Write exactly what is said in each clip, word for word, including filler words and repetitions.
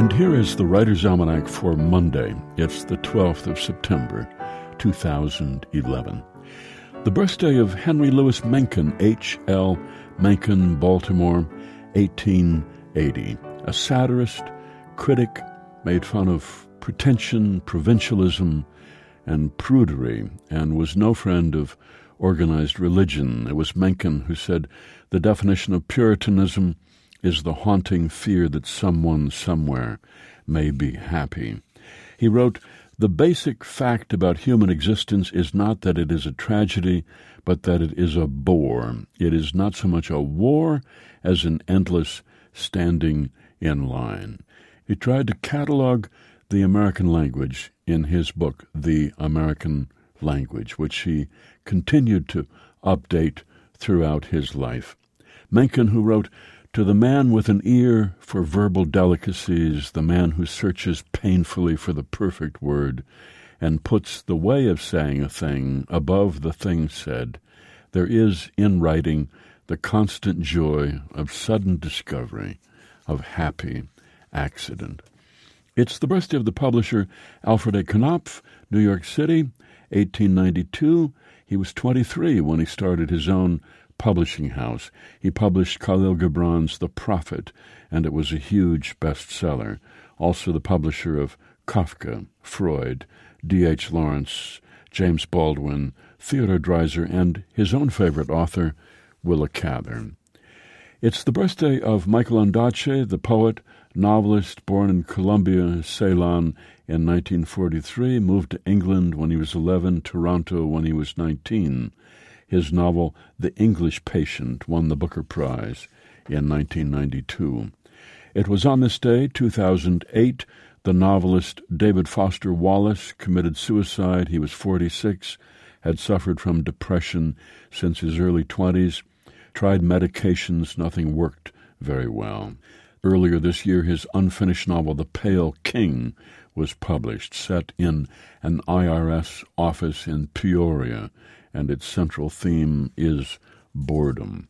And here is the Writer's Almanac for Monday. It's the twelfth of September, two thousand eleven. The birthday of Henry Louis Mencken, H L Mencken, Baltimore, eighteen eighty. A satirist, critic, made fun of pretension, provincialism, and prudery, and was no friend of organized religion. It was Mencken who said, "The definition of Puritanism is the haunting fear that someone somewhere may be happy." He wrote, "The basic fact about human existence is not that it is a tragedy, but that it is a bore. It is not so much a war as an endless standing in line." He tried to catalog the American language in his book, The American Language, which he continued to update throughout his life. Mencken, who wrote, "To the man with an ear for verbal delicacies, the man who searches painfully for the perfect word and puts the way of saying a thing above the thing said, there is in writing the constant joy of sudden discovery, of happy accident." It's the birthday of the publisher Alfred A. Knopf, New York City, eighteen ninety-two. He was twenty-three when he started his own publishing house. He published Khalil Gibran's The Prophet, and it was a huge bestseller. Also the publisher of Kafka, Freud, D H Lawrence, James Baldwin, Theodore Dreiser, and his own favorite author, Willa Cather. It's the birthday of Michael Ondaatje, the poet, novelist, born in Colombia, Ceylon in nineteen forty-three, moved to England when he was eleven, Toronto when he was nineteen. His novel, The English Patient, won the Booker Prize in nineteen ninety-two. It was on this day, two thousand eight, the novelist David Foster Wallace committed suicide. He was forty-six, had suffered from depression since his early twenties, tried medications, nothing worked very well. Earlier this year, his unfinished novel, The Pale King, was published, set in an I R S office in Peoria, and its central theme is boredom.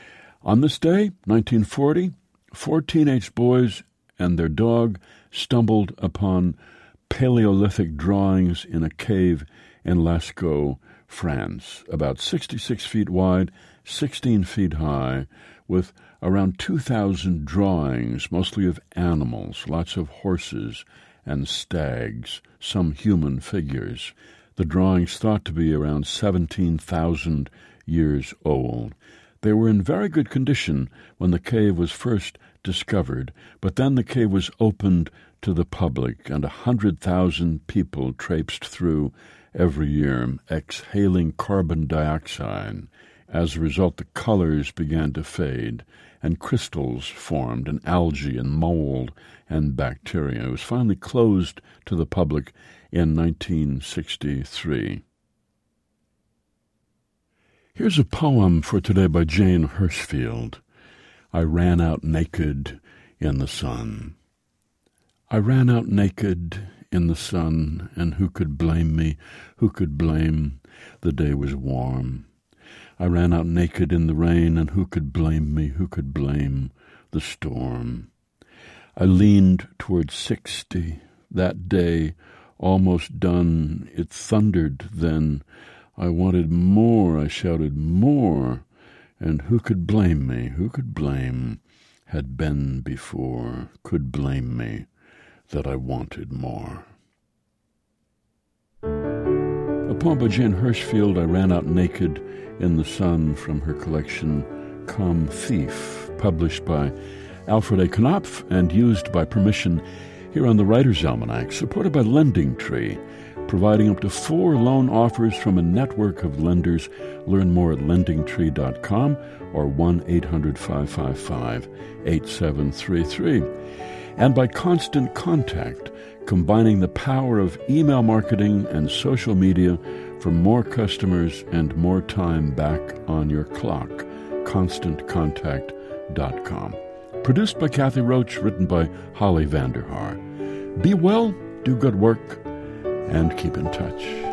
On this day, nineteen forty, four teenage boys and their dog stumbled upon Paleolithic drawings in a cave in Lascaux, France, about sixty-six feet wide, sixteen feet high, with around two thousand drawings, mostly of animals, lots of horses and stags, some human figures. The drawings thought to be around seventeen thousand years old. They were in very good condition when the cave was first discovered, but then the cave was opened to the public, and a hundred thousand people traipsed through every year, exhaling carbon dioxide. As a result, the colors began to fade, and crystals formed, and algae, and mold, and bacteria. It was finally closed to the public in nineteen sixty-three. Here's a poem for today by Jane Hirshfield. I ran out naked in the sun. I ran out naked in the sun, and who could blame me? Who could blame? The day was warm. I ran out naked in the rain, and who could blame me? Who could blame the storm? I leaned toward sixty. That day, almost done, it thundered then. I wanted more, I shouted more, and who could blame me? Who could blame? Had been before, could blame me that I wanted more. A poem by Jane Hirshfield, I Ran Out Naked in the Sun, from her collection Come Thief, published by Alfred A. Knopf and used by permission here on the Writer's Almanac, supported by Lending Tree, providing up to four loan offers from a network of lenders. Learn more at lending tree dot com or one eight hundred five five five eight seven three three. And by Constant Contact, combining the power of email marketing and social media for more customers and more time back on your clock. constant contact dot com. Produced by Kathy Roach, written by Holly Vanderhaar. Be well, do good work, and keep in touch.